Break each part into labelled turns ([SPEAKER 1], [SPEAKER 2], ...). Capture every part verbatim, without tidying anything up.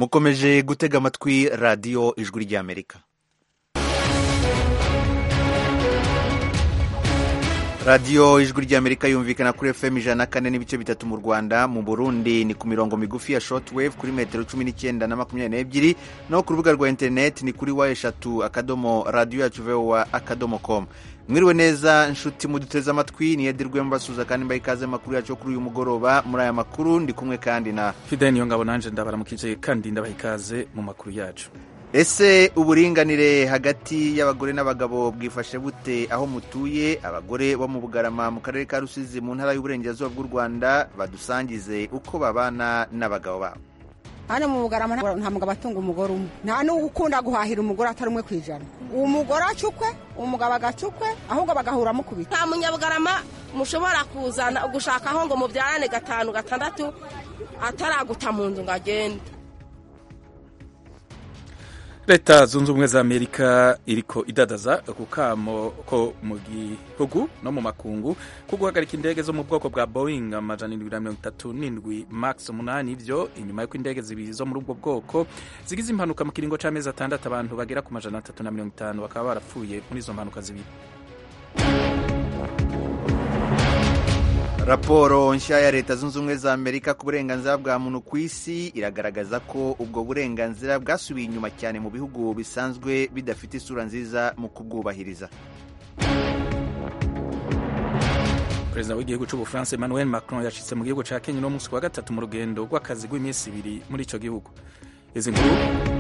[SPEAKER 1] mukomeje gutega amatwi radiyo ijwi ry'Amerika. radiyo ijwi ry'Amerika yumvikana kuri F M ijana na kane n'ibice bitatu mu Rwanda, mu Burundi ni ku mirongo migufi ya shortwave kuri metero cumi n'icyenda na makumyabiri n'ebyiri, no ku rubuga rwa internet ni kuri wa eshatu akadomo radiyo yacu voa akadomo com. Mwiriwe neza nshuti muduteze amatwi, ni Edirwe mbasuza kandi mbaye ikaze makuru yacu kuri uyu mugoroba. Muri aya makuru ndi kumwe kandi na
[SPEAKER 2] Fidel Niyongabo, nanje ndabaramukije kandi ndabaha ikaze mu makuru yacu.
[SPEAKER 1] Ese uburinganire hagati y'abagore n'abagabo bwifashe bute aho mutuye? Abagore bo mu Bugarama mu karere ka Rusizi mu ntara y'Uburengerazuba bw'u Rwanda badusangize uko babana n'abagabo babo.
[SPEAKER 3] Hano mu Bugarama nta mugabo atunga umugore umwe, nta n'ukunda guhahira umugore atari umwe kwijana. Umugore acukwe, umugabo agacukwe, ahubwo bagahura mukubita.
[SPEAKER 4] Nta munyabugarama mushobora kuzana ugushakaho ngo mubyarane gatanu gatandatu ataraguta mu nzu ngo agende.
[SPEAKER 2] Leta zunze ubumwe za Amerika iriko idadaza ku kamo ko mu gihugu no mu makungu ko guhagarika indege zo mu bwoko bwa Boeing amajana indwi na mirongo itatu n'indwi max umunani, ivyo inyuma y'uko indege zibiri zo muri ubwo bwoko zigize impanuka mu kiringo c'amezi atandatu, abantu bagera ku majana atatu na mirongo itanu bakaba barapfuye muri izo mpanuka zibiri.
[SPEAKER 1] Raporo nshya ya Leta zunze ubumwe za Amerika ku burenganzira bwa muntu ku isi iragaragaza ko ubwo burenganzira bwasubiye inyuma cyane mu bihugu bisanzwe bidafite isura nziza mu kubwubahiriza.
[SPEAKER 2] Perezida w'igihugu c'Ubufaransa Emmanuel Macron yashitse mu gihugu ca Kenya no munsi wa gatatu mu rugendo rw'akazi rw'iminsi ibiri muri ico gihugu. Izi nkuru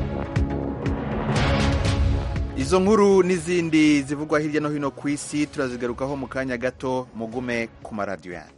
[SPEAKER 1] Izo nkuru n'izindi zivugwa hirya no hino ku isi turazigarukaho mu kanya gato, mugume ku maradiyo yanyu.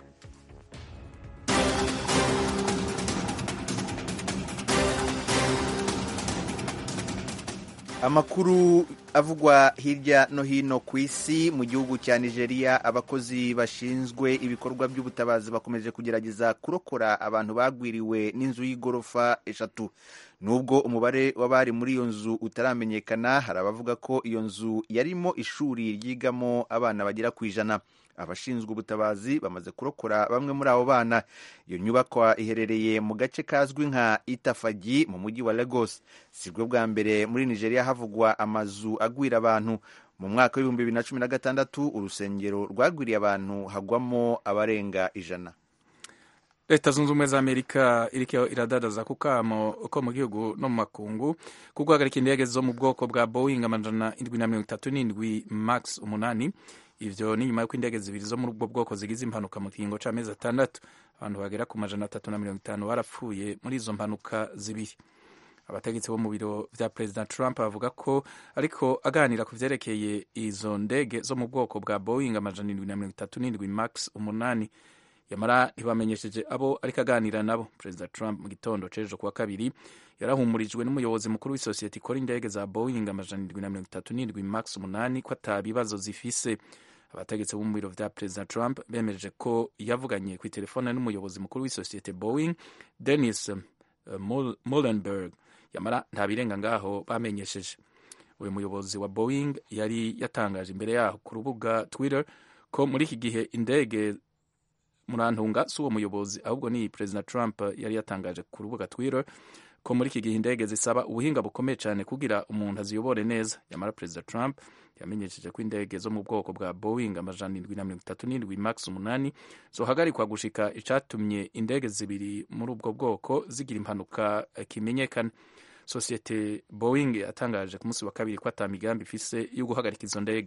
[SPEAKER 1] Amakuru avugwa hirya no hino ku isi. Mu gihugu cya Nigeria, abakozi bashinzwe ibikorwa by'ubutabazi bakomeje kugerageza kurokora abantu bagwiriwe n'inzu y'igorofa eshatu. Nubwo umubare w'abari muri iyo nzu utaramenyekana, hari abavuga ko iyo nzu yarimo ishuri ryigamo abana bagera ku ijana. Abashinzwe ubutabazi bamaze kurokora bamwe muri abo bana. Iyo nyubakwa iherereye mu gace kazwi nka Itafagi mu mujyi wa Lagos. Sibwo bwa mbere muri Nigeria havugwa amazu agwira abantu. Mu mwaka w'ibihumbi bibiri na cumi na gatandatu urusengero rwagwiriye abantu hagwamo abarenga ijana.
[SPEAKER 2] Leta zunze ubumwe za Amerika iriko iradadaza ku kamo ko mu gihugu no mu makungu ko guhagarika indege zo mu bwoko bwa Boeing amajana indwi na mirongo itatu n'indwi max umunani. Ivyo ni nyuma y'uko indege zibiri zo muri ubwo bwoko zigize impanuka mu kiringo c'amezi atandatu, abantu bagera ku majana atatu na mirongo itanu barapfuye muri izo mpanuka zibiri. Abategetsi bo mu biro vya President Trump bavuga ko ariko aganira ku vyerekeye izo ndege zo mu bwoko bwa Boeing amajana indwi na mirongo itatu n'indwi max umunani, yamara ntibamenyesheje abo ariko aganira nabo. President Trump mu gitondo c'ejo kuwa kabiri yarahumurijwe n'umuyobozi mukuru w'isosiyete ikora indege za Boeing amajana indwi na mirongo itatu n'indwi max umunani ko atabibazo zifise. Abategetsi bo mu biro vya President Trump bemeje ko yavuganye ku telefone n'umuyobozi mukuru w'isosiyete Boeing Dennis uh, Muhlenberg, yamara nta birenga ngaho bamenyesheje. Uyu muyobozi wa Boeing yari yatangaje imbere yaho ku rubuga Twitter ko muri iki gihe indege murantunga si uwo muyobozi ahubwo ni President Trump yari yatangaje ku rubuga Twitter ko muri iki gihe indege zisaba ubuhinga bukomeye cyane kugira umuntu aziyobore neza. Yamara President Trump yamenyesheje ko indege zo mu bwoko bwa Boeing amajana indwi na mirongo itatu n'indwi max umunani zohagarikwa gushika icatumye indege zibiri muri ubwo bwoko zigira impanuka kimenyekana. Sosiyete Boeing yatangaje ku munsi wa kabiri ko ata migambi ifise yo guhagarika izo ndege.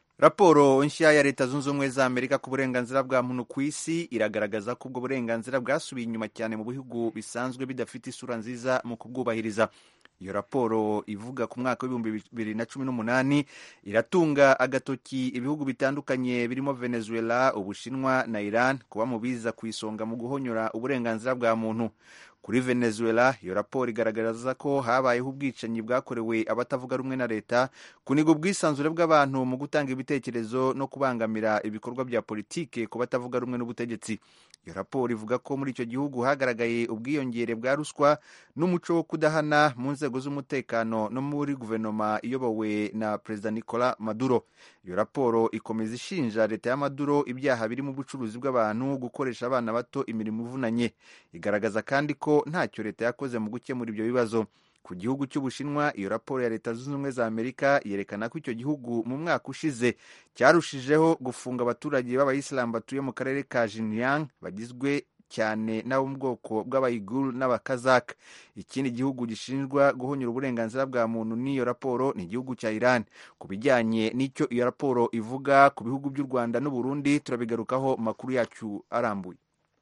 [SPEAKER 1] Raporo nshya ya Leta zunze ubumwe za Amerika ku burenganzira bwa muntu ku isi iragaragaza ko ubwo burenganzira bwasubiye inyuma cyane mu bihugu bisanzwe bidafite isura nziza mu kubwubahiriza. Iyo raporo ivuga ku mwaka w'ibihumbi bibiri na cumi n'umunani iratunga agatoki ibihugu bitandukanye birimo Venezuela, Ubushinwa na Iran kuba mu biza ku isonga mu guhonyora uburenganzira bwa muntu. Kuri Venezuela, iyo raporo igaragaza ko habayeho ubwicanyi bwakorewe abatavuga rumwe na leta, kuniga ubwisanzure bw'abantu mu gutanga ibitekerezo no kubangamira ibikorwa bya politike ku batavuga rumwe n'ubutegetsi. iyo raporo ivuga ko muri icyo gihugu hagaragaye ubwiyongere bwa ruswa n'umuco wo kudahana mu nzego z'umutekano no muri guverinoma iyobowe na perezida Nicolas Maduro. Iyo raporo ikomeza ishinja leta ya Maduro ibyaha birimo ubucuruzi bw'abantu, gukoresha abana bato imirimo ivunanye. Igaragaza kandi ko ntacyo leta yakoze mu gukemura ibyo bibazo. Ku gihugu cy'Ubushinwa, iyo raporo ya Leta Zunze Ubumwe za Amerika yerekana ko icyo gihugu mu mwaka ushize cyarushijeho gufunga abaturage b'abayisilamu batuye mu karere ka Xinjiang bagizwe cyane n'abo mu bwoko bw'abayiguru n'abakazak. Ikindi gihugu gishinjwa guhonyura uburenganzira bwa muntu n'iyo raporo ni igihugu cya Iran. Ku bijyanye n'icyo iyo raporo ivuga ku bihugu by'u Rwanda n'u Burundi turabigarukaho mu makuru yacu arambuye.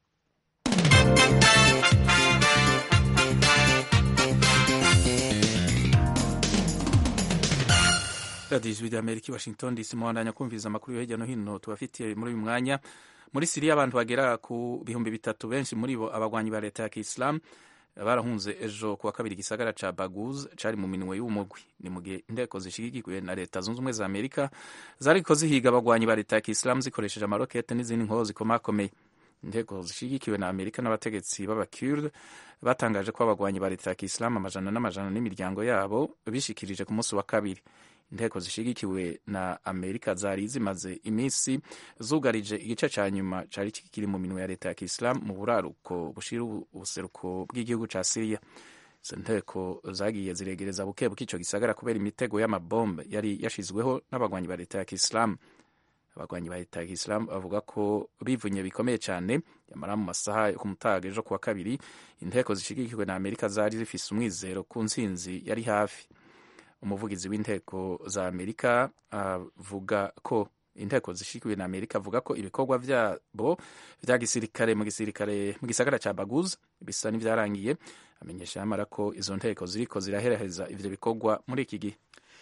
[SPEAKER 2] radiyo ijwi ry'Amerika i Washington D C muhandanya kumviriza amakuru yo hirya no hino tubafitiye muri uyu mwanya. Muri Siriya abantu bagera ku bihumbi bitatu, benshi muri bo abagwanyi ba leta ya Kiyisilamu barahunze ejo kuwa kabiri igisagara ca Baguz cari mu minwe y'umugwi. Ni mu gihe inteko zishigikiwe na Leta Zunze Ubumwe za Amerika zariko zihiga abagwanyi ba leta ya Kiyisilamu zikoresheje amarokete n'izindi nkoho zikomakomeye. Inteko zishigikiwe na Amerika n'abategetsi b'Abakurde batangaje ko abagwanyi ba leta ya Kiyisilamu amajana n'amajana n'imiryango yabo bishikirije ku munsi wa kabiri. Inteko zishigikiwe na Amerika zari zimaze iminsi zugarije igice ca nyuma cari kikiri mu minwe ya leta ya Kiyisilamu mu buraruko bushira ubuseruko bw'igihugu ca Syria. Izo nteko zagiye ziregereza buke buke ico gisagara kubera imitego y'amabombe yari yashizweho n'abagwanyi ba leta ya Kiyisilamu. Abagwanyi ba leta ya Kiyisilamu bavuga ko bivunye bikomeye cyane, yamara mu masaha yo ku mutaga ejo kuwa kabiri inteko zishigikiwe na Amerika zari zifise umwizero ku ntsinzi yari hafi. Umuvugizi w'inteko za Amerika avuga uh, ko inteko zishikiwe na Amerika avuga ko ibikorwa vyabo vya gisirikare mu gisirikare mu gisagara ca Baguz bisa n'ivyarangiye. Amenyesha yamara ko izo nteko ziriko ziraheraheza ivyo bikorwa muri iki gihe.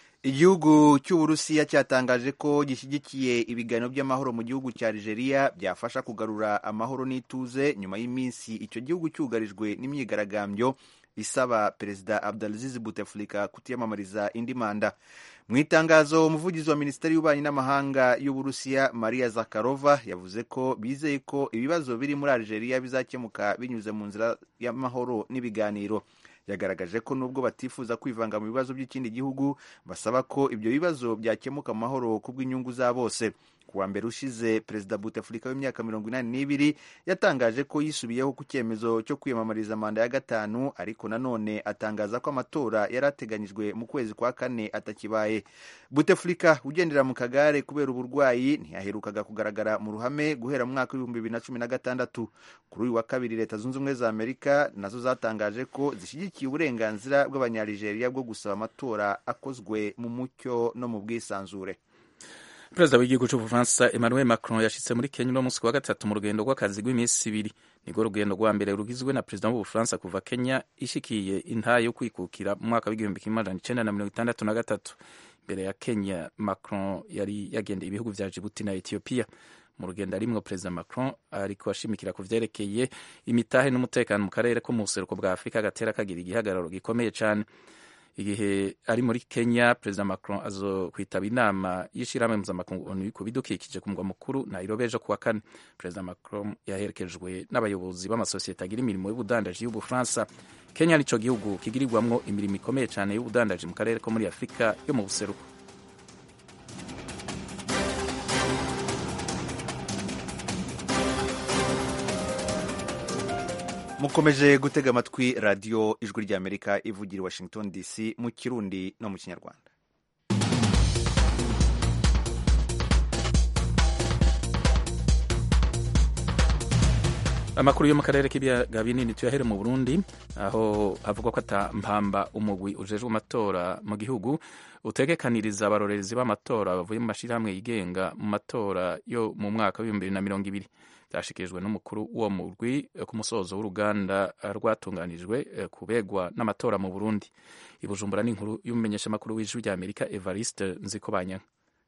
[SPEAKER 1] Igihugu cy'Uburusiya cyatangaje ko gishyigikiye ibiganiro by'amahoro mu gihugu cya Algeria byafasha kugarura amahoro n'ituze nyuma y'iminsi icyo gihugu cyugarijwe n'imyigaragambyo isaba Perezida Abdelaziz Bouteflika kutiyamamariza indi manda. Mu itangazo, umuvugizi wa Minisiteri y'Ububanyi n'Amahanga y'Uburusiya Maria Zakharova yavuze ko bizeye ko ibibazo biri muri Algeria bizakemuka binyuze mu nzira y'amahoro n'ibiganiro. Yagaragaje ko nubwo batifuza kwivanga mu bibazo by'ikindi gihugu, basaba ko ibyo bibazo byakemuka mu mahoro kubw'inyungu za bose. Kuwa mbere ushize, Perezida Bouteflika w'imyaka mirongo inani n'ibiri yatangaje ko yisubiyeho ku cyemezo cyo kwiyamamariza manda ya gatanu, ariko nanone atangaza ko amatora yari ateganyijwe mu kwezi kwa kane atakibaye. Bouteflika ugendera mu kagare kubera uburwayi ntiyaherukaga kugaragara mu ruhame guhera mu mwaka w'ibihumbi bibiri na cumi na gatandatu. Kuri uyu wa kabiri, Leta Zunze Ubumwe za Amerika nazo zatangaje ko zishyigikiye uburenganzira bw'Abanyaligeria bwo gusaba amatora akozwe mu mucyo no mu bwisanzure.
[SPEAKER 2] Perezida w'igihugu cy'Ubufaransa Emmanuel Macron yashitse muri Kenya no munsi wa gatatu mu rugendo rw'akazi rw'iminsi ibiri. Nirwo rugendo rwa mbere rugizwe na perezida w'Ubufaransa kuva Kenya ishikiye intahe yo kwikukira mu mwaka w'igihumbi kimwe amajana icenda na mirongo itandatu na gatatu. Imbere ya Kenya, Macron yari yagendeye ibihugu vya Djibouti na Ethiopia. Mu rugendo arimwo, Perezida Macron ariko ashimikira ku vyerekeye imitahe n'umutekano mu karere ko mu buseruko bwa Afurika gatera kagira igihagararo gikomeye cane. Igihe ari muri Kenya, Perezida Macron azo kwitaba inama y'ishirahamwe mpuzamakungu ONU ku bidukikije ku mugwa mukuru Nairobi ejo kuwa kane. Perezida Macron yaherekejwe n'abayobozi b'amasosiyete agira imirimo y'ubudandaji y'Ubufaransa. Kenya nico gihugu kigirirwamwo imirimo ikomeye cyane y'ubudandaji mu karere ko muri Afurika yo mu buseruko.
[SPEAKER 1] Mukomeje gutega amatwi radiyo ijwi ry'Amerika ivugira i Washington D C mu Kirundi no mu Kinyarwanda.
[SPEAKER 2] Amakuru yo mu karere k'ibiyaga binini tuyahere mu Burundi, aho havugwa ko atampamba umugwi ujejwe amatora mu gihugu utegekaniriza abarorerezi b'amatora bavuye mu mashirahamwe yigenga mu matora yo mu mwaka w'ibihumbi bibiri na mirongo ibiri. Byashikirijwe n'umukuru w'uwo mugwi ku musozo w'uruganda rwatunganijwe kubegwa n'amatora mu Burundi. I Bujumbura n'inkuru y'umumenyeshamakuru w'ijwi ry'Amerika Evariste Nzikobanya.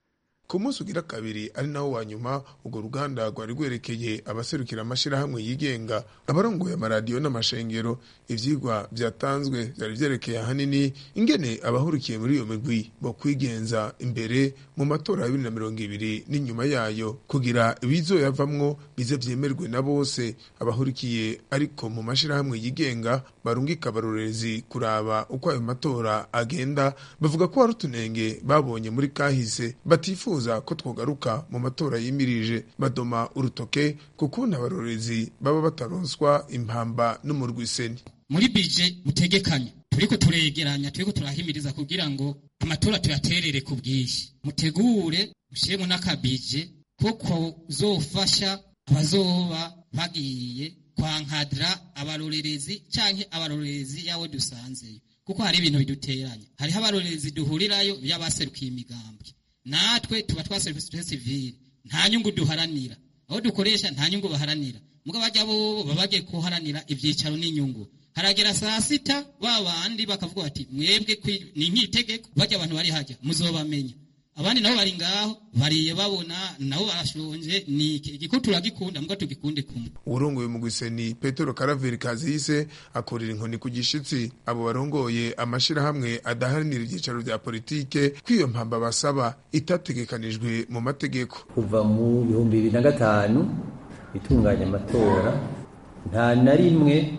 [SPEAKER 5] ku munsi ugira kabiri ari nawo wa nyuma urwo ruganda rwari rwerekeye abaserukira amashirahamwe yigenga abarongoye amaradiyo n'amashengero. Ivyigwa vyatanzwe vyari vyerekeye ahanini ingene abahurikiye muri iyo migwi bo kwigenza imbere mu matora ya bibiri na mirongo ibiri n'inyuma yayo kugira ibizoyavamwo bize vyemerwe na bose. Abahurikiye ariko mu mashirahamwe yigenga barungika abarorerezi kuraba uko ayo matora agenda, bavuga ko hari utunenge babonye muri kahise batifuza ko twogaruka mu matora yimirije. Badoma urutoke kukuntu abarorerezi baba bataronswa impamba n'umurwiseni.
[SPEAKER 6] Muri bije mutegekanye turiko turegeranya turiko turahimiriza kugira ngo amatora tuyaterere ku bwinshi, mutegure mushiremo n'akabije kuko zofasha abazoba bagiye kwankadra abarorerezi canke abarorerezi yawe dusanzeyo, kuko hari ibintu biduteranya. Hariho abarorerezi duhurirayo by'abaserukiye imigambwe, natwe tuba twaserivisi civile, nta nyungu duharanira, aho dukoresha nta nyungu baharanira, muga bajya bo babagiye kuharanira ivyicaro n'inyungu. Haragera saa sita babandi bakavuga bati mwebwe ni nk'itegeko, bajya abantu bari hajya muzobamenya, abandi nabo bari ngaho bariye babona nabo barashonje. Ni igikutura gikunda mbwa tugikunde kumwe.
[SPEAKER 5] Urongoye mu Gwiseni Petero Karaveri Kazihise akorera inkoni ku gishitsi abo barongoye amashirahamwe adaharanira ibyicaro vya politike kwiyo mpamba basaba itategekanijwe mu mategeko.
[SPEAKER 7] Kuva mu bihumbi bibiri na gatanu itunganya amatora nta na rimwe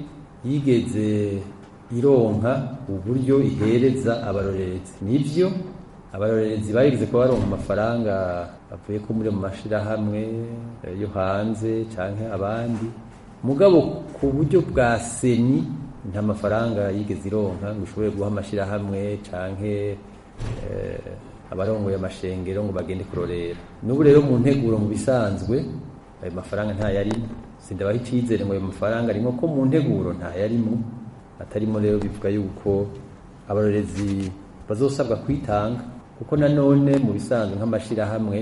[SPEAKER 7] yigeze ironka uburyo ihereza abarorerezi. Nivyo abarorerezi barigize ko baronka amafaranga bavuye ko muri mu mashirahamwe yo hanze canke abandi, mugabo ku buryo bwa seni nta mafaranga yigeze ironka ngo ishobore guha amashirahamwe canke eh, abarongoye amashengero ngo bagende kurorera. N'ubu rero mu nteguro mu bisanzwe ayo mafaranga nta yarimo, sindabaho icizere ngo ayo mafaranga arimo, ko mu nteguro nta yarimo. Atarimo rero bivuga yuko abarorerezi bazosabwa kwitanga, kuko nanone mu bisanzwe nk'amashirahamwe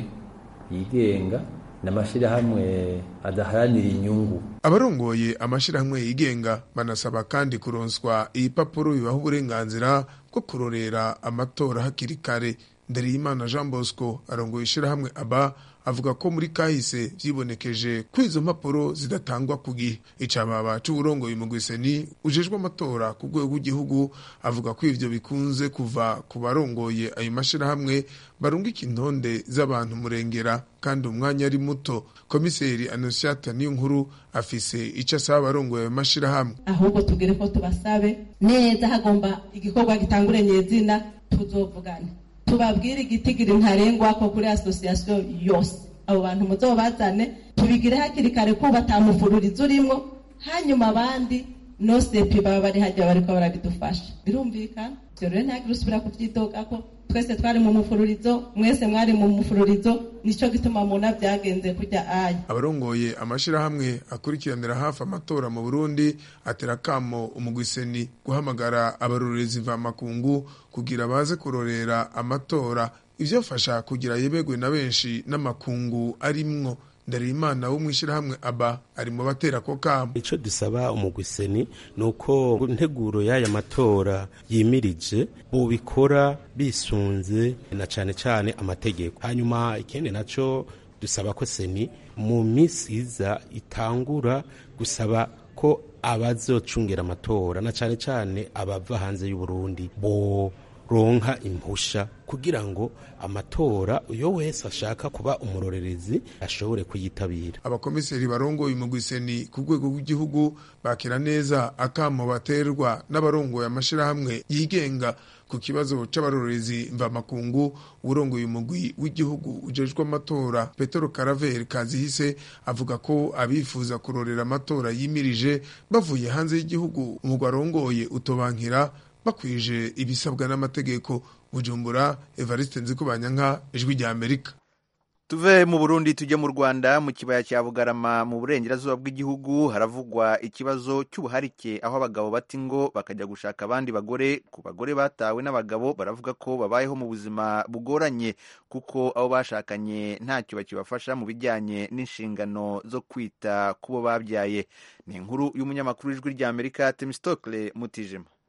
[SPEAKER 7] yigenga n'amashirahamwe adaharanira inyungu.
[SPEAKER 5] Abarongoye amashirahamwe yigenga banasaba kandi kuronswa ibipapuro bibaha uburenganzira bwo kurorera amatora hakiri kare. Ndereyimana Jean Bosco arongoye ishirahamwe aba avuga ko muri kahise vyibonekeje ko izo mpapuro zidatangwa ku gihe. Icababa c'uburongoye mu Gwiseni ujejwe amatora ku rwego rw'igihugu avuga ko ivyo bikunze kuva ku barongoye ayo mashirahamwe barungika intonde z'abantu murengera kandi umwanya ari muto. Komiseri Anosiata Niyonkuru afise ico asaba abarongoye ayo mashirahamwe.
[SPEAKER 8] Ahubwo tugere ko tubasabe neza hagomba igikorwa gitangure nyezina, tuzovugana tubabwire igitigiri ntarengwa ko kuri association yose abo bantu muzobazane tubigire hakiri kare ko batamufururiza urimo, hanyuma abandi no sepi baba bari hajya bariko barabidufasha. Birumvikana cyo rero nta kirusubira kuvyitoka ko twese twari mu mufururizo, mwese mwari mu mufururizo, nico gituma muna byagenze kujya aya.
[SPEAKER 5] Abarongoye amashirahamwe akurikiranira hafi amatora mu Burundi atera kamo umugwiseni guhamagara abarorerezi va makungu kugira baze kurorera amatora. Ivyo fasha kugira yebegwe na benshi n'amakungu arimwo. Ndereyimana wo mwishirahamwe aba ari mu batera ko kamo.
[SPEAKER 9] Ico dusaba umugwiseni nuko nteguro y'aya matora yimirije bubikora bisunze na cane cane amategeko. Hanyuma ikindi naco dusaba ko seni mu misi iza itangura gusaba ko abazocungera amatora na cane cane abava hanze y'u Burundi bo ronka impusha kugira ngo amatora uyo wese ashaka kuba umurorerezi ashobore kuyitabira.
[SPEAKER 5] Abakomiseri barongoye umugwiseni ku rwego rw'igihugu bakira neza akamo baterwa n'abarongoye amashirahamwe yigenga ku kibazo c'abarorerezi mva makungu. Urongoye umugwi w'igihugu ujejwe amatora Petero Karaveri Kazihise avuga ko abifuza kurorera amatora yimirije bavuye hanze y'igihugu umugwi arongoye utobankira bakwije ibisabwa n'amategeko. Bujumbura, Evariste Nzikubanyanka, Ijwi rya Amerika.
[SPEAKER 1] Tuve mu Burundi tujye mu Rwanda. Mu kibaya cya Bugarama mu burengerazuba bw'igihugu haravugwa ikibazo cy'ubuharike, aho abagabo bati ngo bakajya gushaka abandi bagore. Ku bagore batawe n'abagabo baravuga ko babayeho mu buzima bugoranye kuko abo bashakanye ntacyo bakibafasha mu bijyanye n'inshingano zo kwita kubo babyaye. Ni inkuru y'umunyamakuru w'Ijwi rya Amerika Temistokle Mutijima.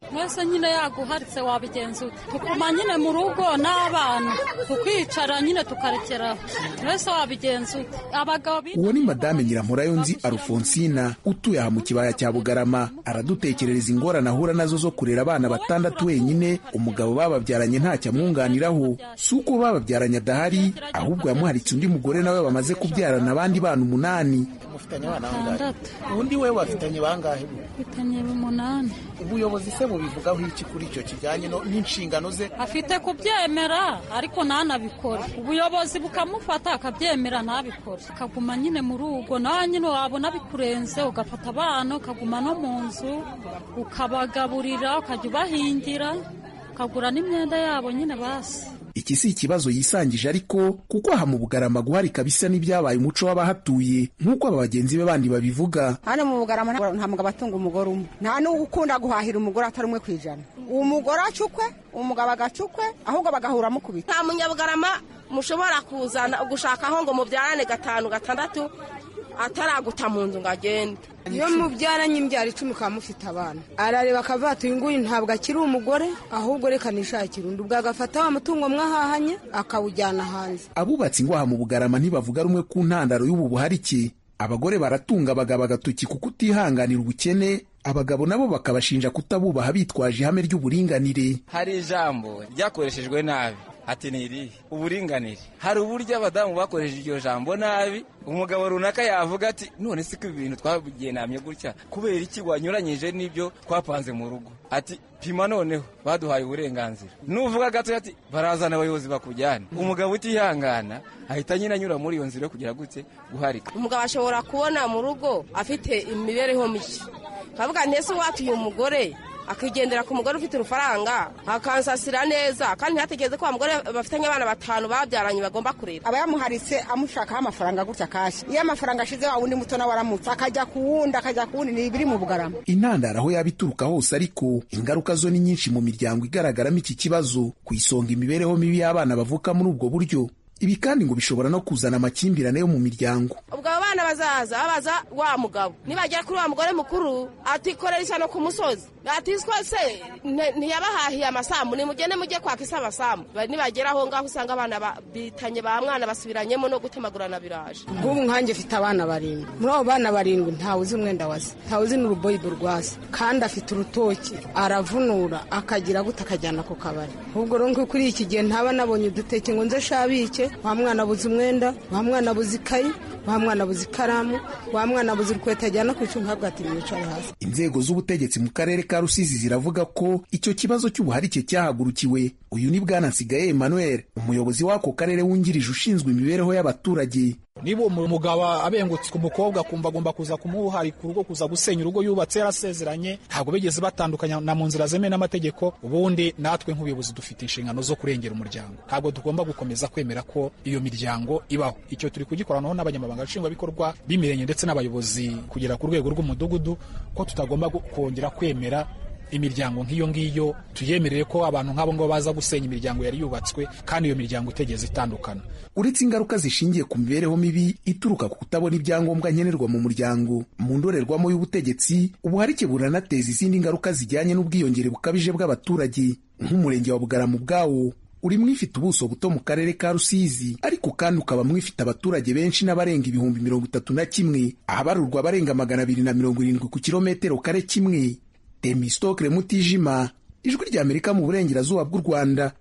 [SPEAKER 10] mwese nyine yaguharitse wabigenza ute tukuma nyine mu rugo n'abana tukicara nyine tukarekeraho mwese wabigenza ute abagabo
[SPEAKER 11] uwo ni madame Nyiramporayonzi Alfonsina utuye aha mu kibaya cya Bugarama aradutekerereza ingorane ahura nazo zo kurera abana batandatu wenyine umugabo bababyaranye ntacyo amwunganiraho si uko bababyaranye adahari ahubwo yamuharitse undi mugore nawe bamaze kubyarana abandi bana umunani.
[SPEAKER 12] Mufitanye abana bangahe? Undi wewe bafitanye bangahe?
[SPEAKER 10] Bafitanye umunani.
[SPEAKER 12] Ubuyobozi se bubivugaho iki kuri icyo kijyanye n'inshingano ze?
[SPEAKER 10] Afite kubyemera ariko ntanabikora. Ubuyobozi bukamufata akabyemera ntabikora. Akaguma nyine mu rugo nawe nyine wabona bikurenze ugafata abana ukaguma no mu nzu ukabagaburira ukajya ubahingira ukagura n'imyenda yabo nyine basi.
[SPEAKER 11] Iki si ikibazo yisangije ariko kuko aha mu Bugarama guharika bisa n'ibyabaye umuco w'abahatuye nk'uko aba bagenzi be bandi babivuga.
[SPEAKER 3] Hano mu Bugarama nta mugabo atunga umugore umwe nta n'ugukunda guhahira umugore atari umwe kwijana umugore acukwe umugabo agacukwe ahubwo bagahura mukubita.
[SPEAKER 4] Nta munyabugarama mushobora kuzana gushakaho ngo mubyarane gatanu gatandatu ataraguta mu nzu ngo agende.
[SPEAKER 13] Iyo mubyaranye imbyaro icumi ukaba mufite abana arareba akavuga ati uyu nguyu ntabwo akiri umugore ahubwo reka nishakire undi ubwo agafata wa mutungo mwahahanye akawujyana hanze.
[SPEAKER 11] Abubatsi ngo aha mu Bugarama ntibavuga rumwe ku ntandaro y'ubu buharike. Abagore baratunga abagabo agatoki kuko utihanganira ubukene abagabo nabo bakabashinja kutabubaha bitwaje ihame ry'uburinganire.
[SPEAKER 14] Hari ijambo ryakoreshejwe nabi ati niri uburinganire. Hari uburyo abadamu bakoresheje iryo jambo nabi umugabo runaka yavuga ati none siko ibintu twabigenamye gutya kubera iki wanyuranyije n'ibyo twapanze mu rugo ati pima noneho baduhaye uburenganzira nuvuga gato ati barazana abayobozi bakujyana. Umugabo utihangana ahita nyina anyura muri iyo nzira kugira gute guharika.
[SPEAKER 4] Umugabo ashobora kubona mu rugo afite imibereho mike kavuga ntese watuye umugore akigendera ku mugore ufite urufaranga akansasira neza kandi ntategeze ko umugore bafitanye abana batanu babyaranye bagomba kurera.
[SPEAKER 3] Aba yamuharitse amushakaho amafaranga gutya kashi iyo amafaranga ashize wa wundi muto nawe aramutse akajya kuwundi akajya kuwundi ni ibiri mu Bugarama.
[SPEAKER 11] Intandaro aho yabituruka hose ariko ingaruka zo ni nyinshi mu miryango igaragaramo iki kibazo ku isonga imibereho mibi y'abana bavuka muri ubwo buryo. Ibi kandi ngo bishobora no kuzana amakimbirane yo mu miryango.
[SPEAKER 4] Ubwo abana bazaza babaza wa mugabo nibagera kuri wa mugore mukuru atikorera isano ku musozi atiswa se ntiyabahahiye amasambu ni mugende mujye kwaka isa amasambu nibagera aho ngaho usanga abana bitanye ba mwana basubiranyemo no gutemagurana biraje.
[SPEAKER 13] Ngubu nkanjye mfite abana barindwi muri abo bana barindwi ntawe uzi umwenda wase ntawe uzi n'uruboyido rwase kandi afite urutoki aravunura akagira gute akajyana ku kabari. Ubwo rero kuri iki gihe ntaba nabonye uduteke ngo nze shabike wa mwana abuze umwenda wa mwana abuze ikayi wa mwana abuze ikaramu wa mwana abuze urukweto ajyana ku icunga bwati mwicare hasi.
[SPEAKER 11] Inzego z'ubutegetsi mu karere ka Rusizi ziravuga ko icyo kibazo cy'ubuharike cyahagurukiwe. Uyu ni Bwana Nsigaye Emmanuel umuyobozi w'ako karere wungirije ushinzwe imibereho y'abaturage.
[SPEAKER 15] Niba umugabo abengutse ku mukobwa kumva agomba kuza kumuharika urugo kuza gusenya urugo yubatse yarasezeranye ntabwo bigeze batandukanya na mu nzira zemewe n'amategeko. Ubundi natwe nk'ubuyobozi dufite inshingano zo kurengera umuryango ntabwo tugomba gukomeza kwemera ko iyo miryango ibaho. Icyo turi kugikoranaho n'abanyamabanga nshingwabikorwa bimirenge ndetse n'abayobozi kugera ku rwego rw'umudugudu ko tutagomba kongera kwemera imiryango nk'iyo ngiyo tuyemerere ko abantu nk'abo ngo baza gusenya imiryango yari yubatswe kandi iyo miryango itegeze itandukana.
[SPEAKER 11] Uretse ingaruka zishingiye ku mibereho mibi ituruka ku kutabona ibyangombwa nkenerwa mu muryango mu ndorerwamo y'ubutegetsi ubuharike buranateza izindi ngaruka zijyanye n'ubwiyongere bukabije bw'abaturage. Nk'umurenge wa Bugarama ubwawo uri mwifite ubuso buto mu karere ka Rusizi ariko kandi ukaba mwifite abaturage benshi n'abarenga ibihumbi mirongo itatu na kimwe ahabarurwa abarenga magana abiri na mirongo irindwi ku kilometero kare kimwe. Temistokle Mutijima ijwi ry'Amerika mu burengerazuba bw'u Rwanda.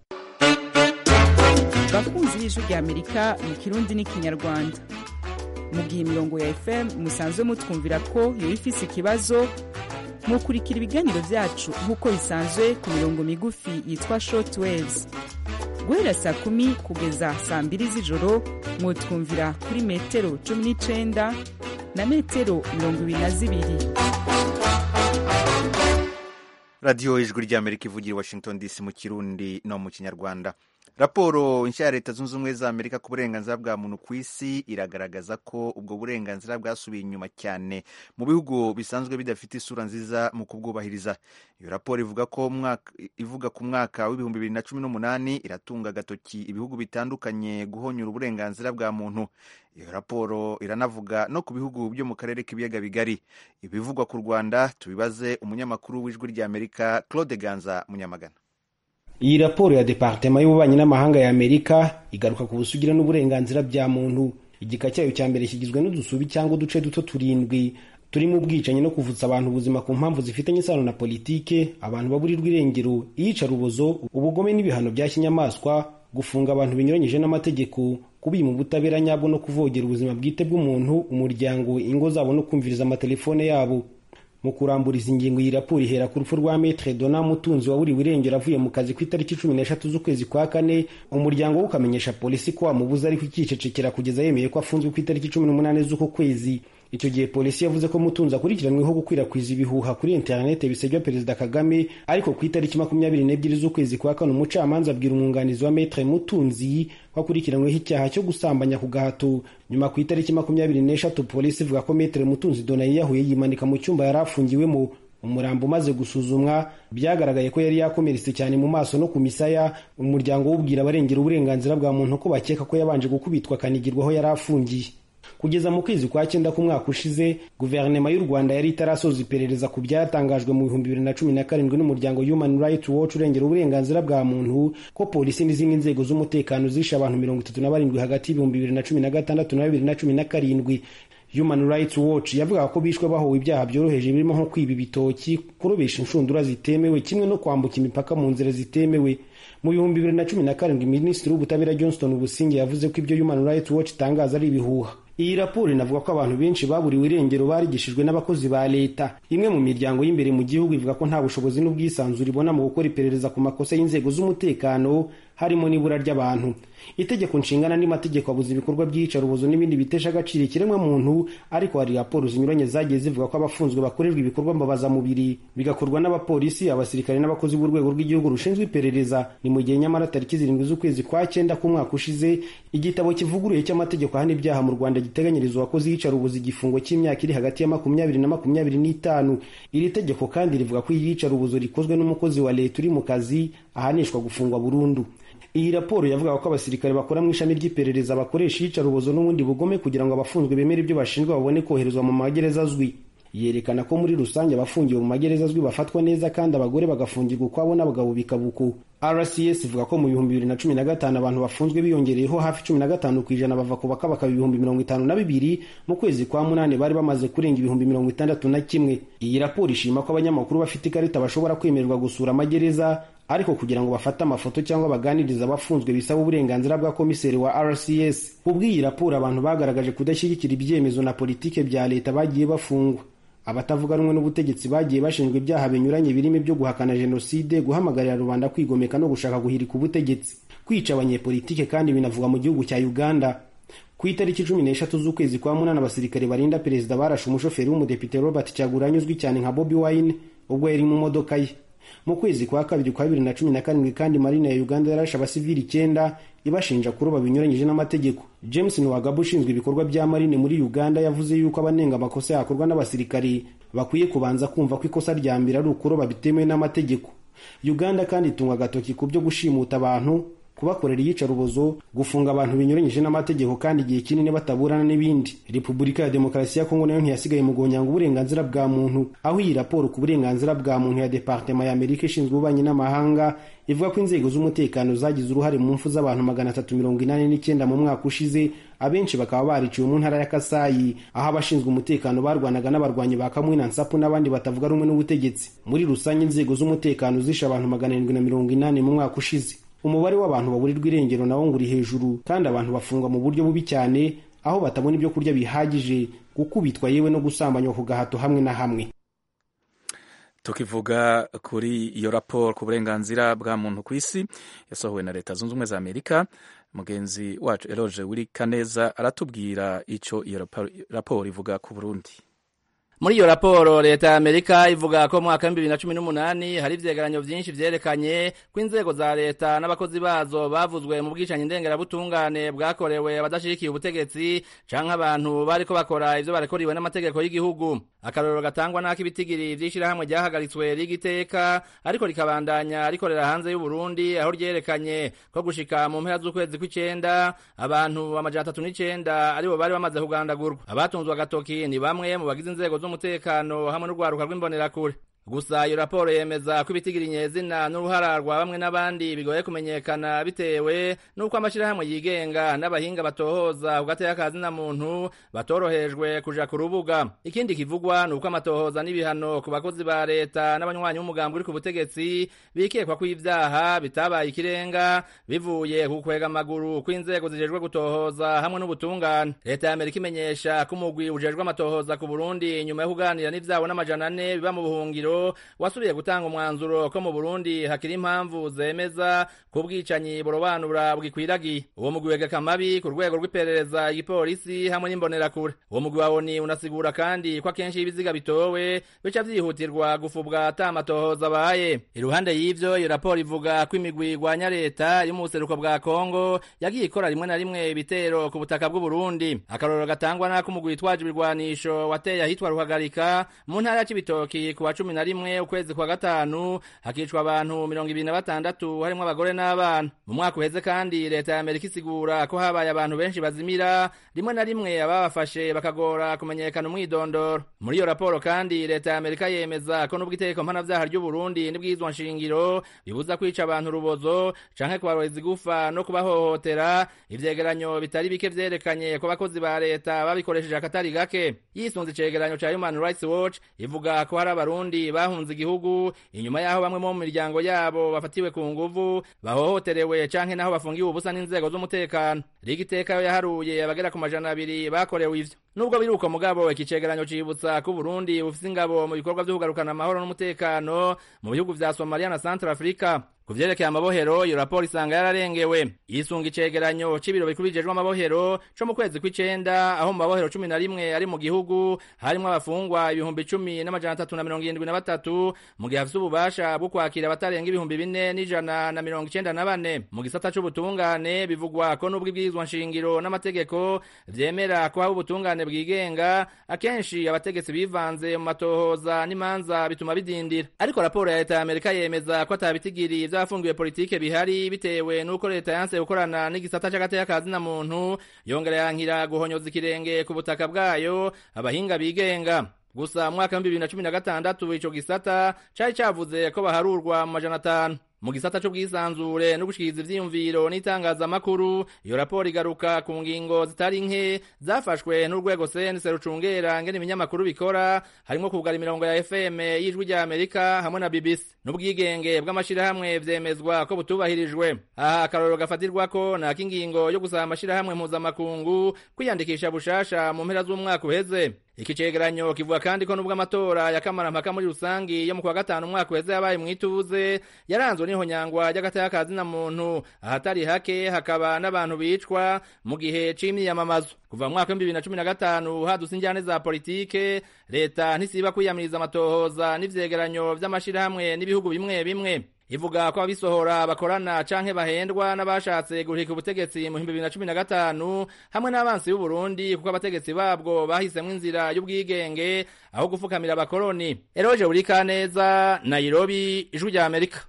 [SPEAKER 16] Bakunzi b'ijwi ry'Amerika mu Kirundi n'Ikinyarwanda mu gihe imirongo ya F M musanzwe mutwumvira ko yo ifise ikibazo mukurikira ibiganiro byacu nk'uko bisanzwe ku mirongo migufi yitwa short waves guhera saa kumi kugeza saa mbiri z'ijoro mwotwumvira kuri metero cumi n'icenda na metero mirongo ibiri na zibiri.
[SPEAKER 1] radiyo ijwi ry'Amerika ivugira i Washington D C mu Kirundi no mu Kinyarwanda. raporo nshya ya leta zunze ubumwe za amerika ku burenganzira bwa muntu ku isi iragaragaza ko ubwo burenganzira bwasubiye inyuma cyane mu bihugu bisanzwe bidafite isura nziza mu kubwubahiriza. Iyo raporo ivuga ko mwaka, ivuga ku mwaka w'ibihumbi bibiri na cumi n'umunani iratunga agatoki ibihugu bitandukanye guhonyura uburenganzira bwa muntu. Iyo raporo iranavuga no ku bihugu byo mu karere k'ibiyaga bigari. Ibivugwa ku Rwanda tubibaze umunyamakuru w'ijwi rya Amerika Claude Ganza Munyamagana.
[SPEAKER 17] Iyi raporo ya Departement y'ububanyi n'amahanga ya Amerika igaruka ku busugire n'uburenganzira bya muntu. Igika cyayo cya mbere kigizwe n'udusubi cyangwa uduce duto turindwi turimo ubwicanyi no kuvutsa abantu ubuzima ku mpamvu zifitanye isano na politike, abantu baburirwa irengero, iyicarubozo, ubugome n'ibihano bya kinyamaswa, gufunga abantu binyuranyije n'amategeko, kubima ubutabera nyabwo no kuvogera ubuzima bwite bw'umuntu, umuryango, ingo zabo no kumviriza amatelefone yabo. Mu kuramburiza ingingo iyi raporo ihera ku rupfu rwa Maître Donald Mutunzi waburiwe irengero avuye mu kazi ku itariki cumi n'eshatu z'ukwezi kwa kane, umuryango we ukamenyesha polisi ko wamubuza ariko ikicecekera kugeza yemeye ko afunzwe ku itariki cumi n'umunani z'uko kwezi. Icyo gihe polisi yavuze ko Mutunzi akurikiranweho gukwirakwiza ibihuha kuri interinete bisebya Perezida Kagame, ariko ku itariki makumyabiri n'ebyiri z'ukwezi kwa kane umucamanza abwira umwunganizi wa Maître Mutunzi wakurikiranweho icyaha cyo gusambanya ku gahato. Nyuma ku itariki makumyabiri n'eshatu polisi ivuga ko Maître Mutunzi Dona yiyahuye yimanika mu cyumba yari afungiwemo. Umurambo umaze gusuzumwa byagaragaye ko yari yakomeretse cyane mu maso no ku misaya. Umuryango wubwira abarengera uburenganzira bwa muntu ko bakeka ko yabanje gukubitwa akanigirwa aho yari afungiye. Kugeza mu kwezi kwa cyenda k'umwaka ushize, guverinoma y'u Rwanda yari itarasoza iperereza ku byatangajwe mu bihumbi bibiri na cumi na karindwi n'umuryango Human Rights Watch urengera uburenganzira bwa muntu ko polisi n'izindi nzego z'umutekano zishe abantu mirongo itatu na barindwi hagati y'ibihumbi bibiri na cumi na gatandatu na bibiri na cumi na karindwi. Human Rights Watch yavugaga ko bishwe bahowe ibyaha byoroheje birimo nko kwiba ibitoki, kurobesha inshundura zitemewe, kimwe no kwambuka imipaka mu nzira zitemewe. Mu bihumbi bibiri na cumi na karindwi Minisitiri w'Ubutabera Johnston Businge yavuze ko ibyo Human Rights Watch itangaza ari ibihuha. Iyi raporo inavuga ko abantu benshi baburiwe irengero barigishijwe n'abakozi ba leta. Imwe mu miryango y'imbere mu gihugu ivuga ko nta bushobozi n'ubwisanzure ibona mu gukora iperereza ku makosa y'inzego z'umutekano, harimo n'ibura ry'abantu. Itegeko nshingana n'amategeko abuza ibikorwa by'iyicarubozo n'ibindi bitesha agaciro ikiremwa muntu, ariko hari raporo zinyuranye zagiye zivuga ko abafunzwe bakorerwa ibikorwa mbabazamubiri bigakorwa n'abapolisi, abasirikare n'abakozi b'urwego rw'igihugu rushinzwe iperereza. Ni mu gihe nyamara tariki zirindwi z'ukwezi kwa cyenda k'umwaka ushize igitabo kivuguruye cy'amategeko ahana ibyaha mu Rwanda giteganyiriza uwakoze iyicarubozo igifungo cy'imyaka iri hagati ya makumyabiri na makumyabiri n'itanu. Iri tegeko kandi rivuga ko iyicarubozo rikozwe n'umukozi wa leta uri mu kazi ahanishwa gufungwa burundu. Iyi raporo yavuga ko abasirikare bakora mu ishami ry'iperereza bakoresha iyicarubozo n'ubundi bugome kugira ngo abafunzwe bemere ibyo bashinjwa babone koherezwa mu magereza azwi. Yerekana ko muri rusange abafungiwe mu magereza azwi bafatwa neza kandi abagore bagafungirwa ukwabo n'abagabo bikabuko. R C S ivuga ko mu bihumbi bibiri na cumi na gatanu abantu bafunzwe biyongereyeho hafi cumi na gatanu ku ijana bava ku bakabaka ibihumbi mirongo itanu na bibiri. Mu kwezi kwa munani bari bamaze kurenga ibihumbi mirongo itandatu na kimwe. Iyi raporo ishima ko abanyamakuru bafite ikarita bashobora kwemererwa gusura amagereza, ariko kugira ngo bafate amafoto cyangwa baganiriza abafunzwe bisaba uburenganzira bwa komiseri wa R C S. Ubw'iyi raporo abantu bagaragaje kudashyigikira ibyemezo na politike bya leta bagiye bafungwa. Abatavuga rumwe n'ubutegetsi bagiye bashinjwa ibyaha binyuranye birimo byo guhakana jenoside, guhamagarira rubanda kwigomeka no gushaka guhirika ubutegetsi, kwica abanyepolitike kandi binavugwa mu gihugu cya Uganda. Ku itariki cumi n'eshatu z'ukwezi kwa munani abasirikare barinda perezida barashe umushoferi w'umudepite Robert Kyagulanyi uzwi cyane nka Bobi Wine ubwo yari mu modoka ye. Mu kwezi kwa kabiri kwa bibiri na cumi na karindwi kandi marine ya Uganda yarashe abasivili icyenda ibashinja kuroba binyuranyije n'amategeko. James Nwagabo ushinzwe ibikorwa bya marine muri Uganda yavuze yuko abanenga amakosa yakorwa n'abasirikari bakwiye kubanza kumva ko ikosa rya mbere ari ukuroba bitemewe n'amategeko. Uganda kandi itunga agatoki ku byo gushimuta abantu, kubakorera iyicarubozo, gufunga abantu binyuranyije n'amategeko kandi igihe kinini bataburana n'ibindi. Repubulika ya Demokarasi ya Kongo nayo ntiyasigaye mu gonyanga uburenganzira bwa muntu, aho iyi raporo ku burenganzira bwa muntu ya Departement ya Amerika ishinzwe ububanyi n'amahanga ivuga ko inzego z'umutekano zagize uruhare mu mfu z'abantu magana atatu mirongo inani n'icyenda mu mwaka ushize, abenshi bakaba bariciwe mu ntara ya Kasayi aho abashinzwe umutekano barwanaga n'abarwanyi ba Kamwina Nsapu n'abandi batavuga rumwe n'ubutegetsi. Muri rusange inzego z'umutekano zishe abantu magana arindwi na mirongo inani mu mwaka ushize. Umubare w'abantu baburirwa irengero nawo nguri hejuru kandi abantu bafungwa mu buryo bubi cyane aho batabona ibyo kurya bihagije, gukubitwa yewe no gusambanywa ku gahato hamwe na hamwe.
[SPEAKER 2] Tukivuga kuri iyo raporo ku burenganzira bwa muntu ku isi yasohowe na Leta Zunze Ubumwe za Amerika, mugenzi wacu Eloge Wiri Kaneza aratubwira icyo iyo raporo ivuga ku Burundi.
[SPEAKER 18] Muri iyo raporo leta ya Amerika ivuga ko mu mwaka wa bibiri na cumi n'umunani hari ivyegeranyo vyinshi vyerekanye ko inzego za leta n'abakozi bazo bavuzwe mu bwicanyi ndengerabutungane bwakorewe abadashigikiye ubutegetsi canke abantu bariko bakora ivyo barekoriwe n'amategeko y'igihugu. Akarorero gatangwa n'ako ibitigiri vy'ishirahamwe ryahagaritswe rigiteka ariko rikabandanya rikorera hanze y'u Burundi, aho ryerekanye ko gushika mu mpera z'ukwezi kw'icenda abantu amajana atatu n'icenda aribo bari bamaze kugandagurwa. Abatunzwe agatoki ni bamwe mu bagize inzego z'umutekano hamwe n'urwaruka rw'imbonerakure. Gusa iyo raporo yemeza ko ibitigiri nyezina n'uruhara rwa bamwe n'abandi bigoye kumenyekana bitewe n'uko amashirahamwe yigenga n'abahinga batohoza ugateka kazi na muntu batorohejwe kuja ku rubuga. Ikindi kivugwa nuko amatohoza n'ibihano ku bakozi ba leta n'abanywanyi b'umugambi uri ku butegetsi bikekwa ko ivyaha bitabaye ikirenga bivuye ku kwega amaguru kw'inzego zijejwe gutohoza hamwe n'ubutungane. Leta ya Amerika imenyesha ko umugwi ujejwe amatohoza ku Burundi nyuma yo kuganira n'ivyawo n'amajana ane biba mu buhungiro wasubiye gutanga umwanzuro ko mu Burundi hakiri impamvu zemeza ko bwicanyi borobanura bwikwiragiye. Uwo mugwi wegeka amabi ku rwego rw'iperereza igipolisi hamwe n'imbonerakure. Uwo mugwi wawoni unasigura kandi ko akenshi ibiziga bitowe bica vyihutirwa gufubwa ata amatohoza abaye. Iruhande y'ivyo iyo raporo ivuga ko imigwi igwanya leta iri mu buseruko bwa Kongo yagiye ikora rimwe na rimwe ibitero ku butaka bw'u Burundi. Akarorero gatangwa n'ako umugwi witwaje ibirwanisho wateye ahitwa Ruhagarika mu ntara ya Cibitoki ku wa cumi na rimwe ukwezi kwa gatanu hakicwa abantu mirongo ibiri na batandatu harimwo abagore n'abana. Mu mwaka uheze kandi leta ya Amerika isigura ko habaye abantu benshi bazimira, rimwe na rimwe ababafashe bakagora kumenyekana umwidondoro. Muri iyo raporo kandi leta ya Amerika yemeza ko n'ubwo itegeko mpanavyaha ry'u Burundi n'ibwirizwa nshingiro bibuza kwica abantu urubozo canke kubaroreza igufa no kubahohotera, ivyegeranyo bitari bike vyerekanye ko abakozi ba leta babikoresheje akatari gake. Yisunze icegeranyo ca Human Rights Watch ivuga ko hari abarundi bahunze igihugu inyuma yaho bamwe mu miryango yabo bafatiwe ku nguvu, bahohoterewe canke naho bafungiwe ubusa n'inzego z'umutekano. Rigiteka yo yaharuye abagera ku majana abiri bakorewe ivyo. Nubwo biruko mugabo iki cegeranyo cibutsa ko Burundi bufise ingabo mu bikorwa vyo kugarukana amahoro n'umutekano mu bihugu vya Somalia na Central Africa. Kuvyerekeye amabohero iyo raporo isanga yararengewe. Yisunga icegeranyo c'ibiro bikuru bijejwe amabohero co mu kwezi kw'icenda aho mu mabohero cumi na rimwe ari mu gihugu harimwo abafungwa ibihumbi cumi n'amajana atatu na mirongo irindwi na batatu mu gihe hafise ububasha bwo kwakira abatarenga ibihumbi bine n'ijana na mirongo icenda na bane. Mu gisata c'ubutungane bivugwa ko n'ubwo ibwirizwa nshingiro n'amategeko vyemera ko haba ubutungane bwigenga, akenshi abategetsi bivanze mu matohoza n'imanza bituma bidindira. Ariko raporo ya leta ya Amerika yemeza ko atabitigiri vyafungiwe politike bihari bitewe nuko leta yanse gukorana n'igisata c'agateka kazi na muntu, yongera yankira guhonyoza ikirenge ku butaka bwayo abahinga bigenga. Gusa mu mwaka wa bibiri na cumi na gatandatu ico gisata cari cavuze ko baharurwa mu majana atanu. Mu gisata c'ubwisanzure no gushikiriza ivyiyumviro n'itangazamakuru, iyo raporo igaruka ku ngingo zitari nke zafashwe n'urwego C N C rucungera ngene ibinyamakuru bikora, harimo kugara imirongo ya F M y'ijwi rya Amerika hamwe na B B C. N'ubwigenge bw'amashirahamwe vyemezwa ko butubahirijwe. Aha akarorero gafatirwako na kingingo yo gusaba amashirahamwe mpuzamakungu kwiyandikisha bushasha mu mpera z'umwaka uheze. Iki cegeranyo kivuga kandi ko nubwo amatora ya kamarampaka muri rusangi yo mu kwa gatanu umwaka uheze yabaye mwituze, yaranzwe niho nyangwa y'agateka kazi na muntu, ahatari hake hakaba n'abantu bicwa mu gihe c'imyiyamamazo. Kuva mu mwaka wa bibiri na cumi na gatanu hadutse injyane za politike, leta ntisiba kwiyamiriza amatohoza n'ivyegeranyo vy'amashirahamwe n'ibihugu bimwe bimwe. Ivuga ko abisohora bakorana canke bahendwa n'abashatse guhirika ubutegetsi mu bibiri na cumi na gatanu hamwe n'abansi b'u Burundi, kuko abategetsi babwo bahisemwo inzira y'ubwigenge aho gufukamira abakoroni. Eroje Urikaneza, Nairobi, Ijwi rya Amerika.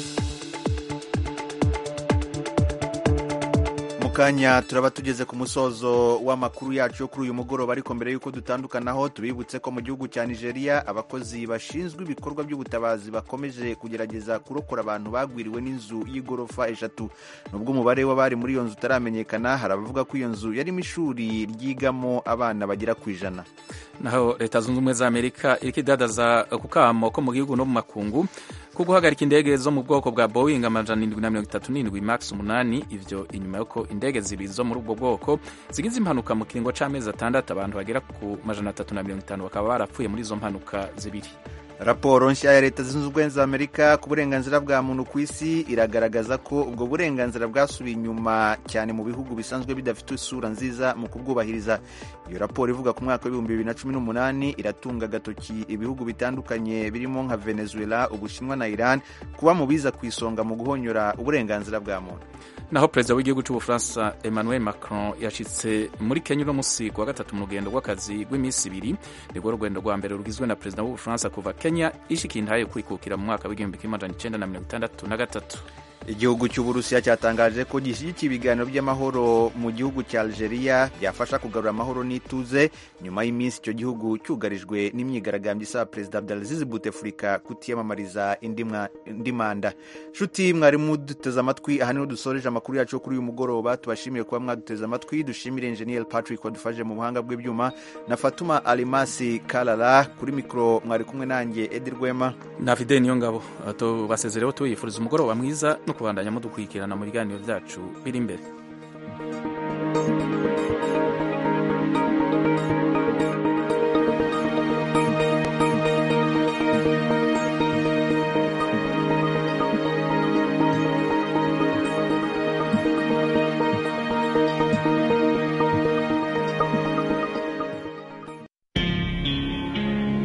[SPEAKER 1] Kanya turaba tugeze ku musozo w'amakuru yacu yo kuri uyu mugoroba, ariko mbere yuko dutandukanaho tubibutse ko mu gihugu cya Nigeria abakozi bashinzwe ibikorwa by'ubutabazi bakomeje kugerageza kurokora abantu bagwiriwe n'inzu y'igorofa eshatu. Nubwo umubare w'abari muri iyo nzu utaramenyekana, hari abavuga ko iyo nzu yarimo ishuri ryigamo abana bagera ku ijana.
[SPEAKER 2] Naho Leta Zunze Ubumwe za Amerika iriko idadaza ku kamo ko mu gihugu no mu makungu ko guhagarika indege zo mu bwoko bwa Boeing amajana indwi na mirongo itatu n'indwi Max umunani, ivyo inyuma yuko indege zibiri zo muri ubwo bwoko zigize impanuka mu kiringo c'amezi atandatu, abantu bagera ku majana atatu na mirongo itanu bakaba barapfuye muri izo mpanuka zibiri.
[SPEAKER 1] Raporo nshya ya Leta Zunze Ubumwe za Amerika ku burenganzira bwa muntu ku isi iragaragaza ko ubwo burenganzira bwasubiye inyuma cyane mu bihugu bisanzwe bidafite isura nziza mu kubwubahiriza. Iyo raporo ivuga ku mwaka w'ibihumbi bibiri na cumi n'umunani iratunga agatoki ibihugu bitandukanye birimo nka Venezuela, Ubushinwa na Iran kuba mu biza ku isonga mu guhonyora uburenganzira bwa muntu.
[SPEAKER 2] Naho perezida w'igihugu cy'Ubufaransa Emmanuel Macron yashitse muri Kenya uno musi ku wa gatatu mu rugendo rw'akazi rw'iminsi ibiri. Nirwo rugendo rwa mbere rugizwe na perezida w'Ubufaransa kuva Kenya ishikiye intahe kwikukira mu mwaka w'igihumbi kimwe amajana icenda na mirongo itandatu na gatatu. Igihugu cy'Uburusiya cyatangaje ko gishyigikiye ibiganiro by'amahoro mu gihugu cya Algeria byafasha kugarura amahoro n'ituze nyuma y'iminsi icyo gihugu cyugarijwe n'imyigaragambyo isaba Perezida Abdelaziz Bouteflika kutiyamamariza indi manda. Nshuti mwari muduteze amatwi, aha niho dusoreje amakuru yacu kuri uyu mugoroba. Tubashimiye kuba mwaduteze amatwi. Dushimire Engineer Patrick wadufashe mu buhanga bw'ibyuma na Fatuma Alimasi Kalala. Kuri mikro mwari kumwe nanjye Edi Rwema na Fidel Niyongabo. Tubasezereho tuyifuriza umugoroba mwiza no kubandanya mudukurikirana mu biganiro byacu biri imbere.